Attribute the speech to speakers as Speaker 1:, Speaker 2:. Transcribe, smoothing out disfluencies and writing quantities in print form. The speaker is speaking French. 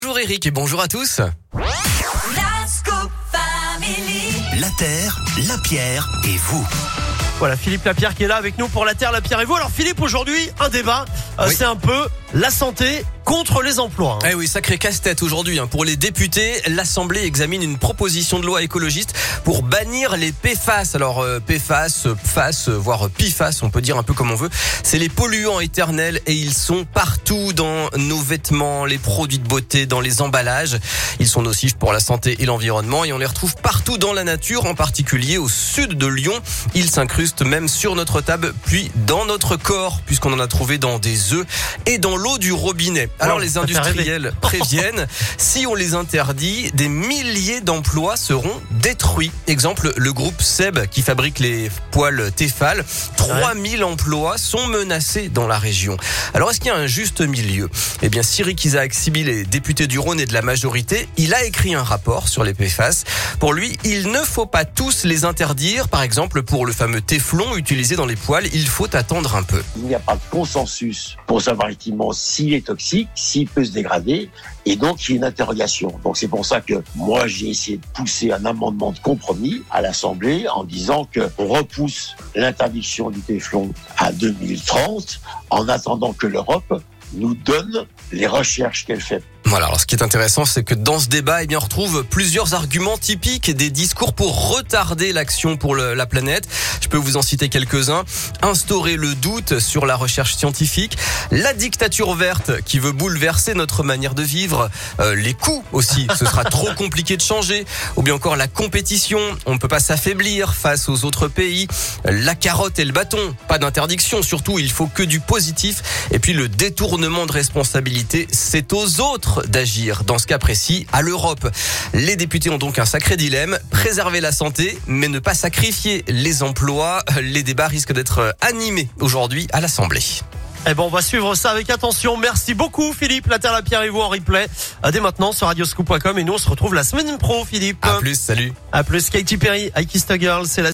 Speaker 1: Bonjour Eric et bonjour à tous.
Speaker 2: La Terre, la Pierre et vous.
Speaker 3: Voilà, Philippe Lapierre qui est là avec nous pour La Terre, la Pierre et vous. Alors Philippe, aujourd'hui, un débat,
Speaker 1: Oui.
Speaker 3: c'est un peu la santé contre les emplois.
Speaker 1: Eh oui, sacré casse-tête aujourd'hui. Pour les députés, l'Assemblée examine une proposition de loi écologiste pour bannir les PFAS. Alors PFAS, PFAS, voire PFAS, on peut dire un peu comme on veut. C'est les polluants éternels et ils sont partout dans nos vêtements, les produits de beauté, dans les emballages. Ils sont nocifs pour la santé et l'environnement et on les retrouve partout dans la nature, en particulier au sud de Lyon. Ils s'incrustent même sur notre table, puis dans notre corps, puisqu'on en a trouvé dans des œufs et dans l'eau du robinet. Alors les
Speaker 3: ça fait
Speaker 1: industriels préviennent, si on les interdit, des milliers d'emplois seront détruits. Exemple, le groupe Seb qui fabrique les poêles Tefal, 3000 emplois sont menacés dans la région. Alors est-ce qu'il y a un juste milieu ? Eh bien, Cyril Isaac Sibylle, député du Rhône et de la majorité, il a écrit un rapport sur les PFAS. Pour lui, il ne faut pas tous les interdire. Par exemple, pour le fameux téflon utilisé dans les poêles, il faut attendre un peu.
Speaker 4: Il n'y a pas de consensus pour savoir effectivement s'il est toxique, s'il peut se dégrader, et donc il y a une interrogation. Donc c'est pour ça que moi j'ai essayé de pousser un amendement de compromis à l'Assemblée en disant qu'on repousse l'interdiction du téflon à 2030 en attendant que l'Europe nous donne les recherches qu'elle fait.
Speaker 1: Voilà, alors ce qui est intéressant, c'est que dans ce débat, on retrouve plusieurs arguments typiques des discours pour retarder l'action pour la planète. Je peux vous en citer quelques-uns. Instaurer le doute sur la recherche scientifique, la dictature verte qui veut bouleverser notre manière de vivre, les coûts aussi, ce sera trop compliqué de changer, ou bien encore la compétition, on ne peut pas s'affaiblir face aux autres pays, la carotte et le bâton, pas d'interdiction, surtout il faut que du positif, et puis le détournement de responsabilité, c'est aux autres d'agir, dans ce cas précis, à l'Europe. Les députés ont donc un sacré dilemme, préserver la santé, mais ne pas sacrifier les emplois. Les débats risquent d'être animés aujourd'hui à l'Assemblée.
Speaker 3: Eh ben, on va suivre ça avec attention. Merci beaucoup Philippe, La Terre, la Pierre et vous en replay dès maintenant sur radioscoop.com et nous on se retrouve la semaine pro Philippe.
Speaker 1: À plus, salut.
Speaker 3: À plus, Katy Perry, I Kissed a Girl, c'est la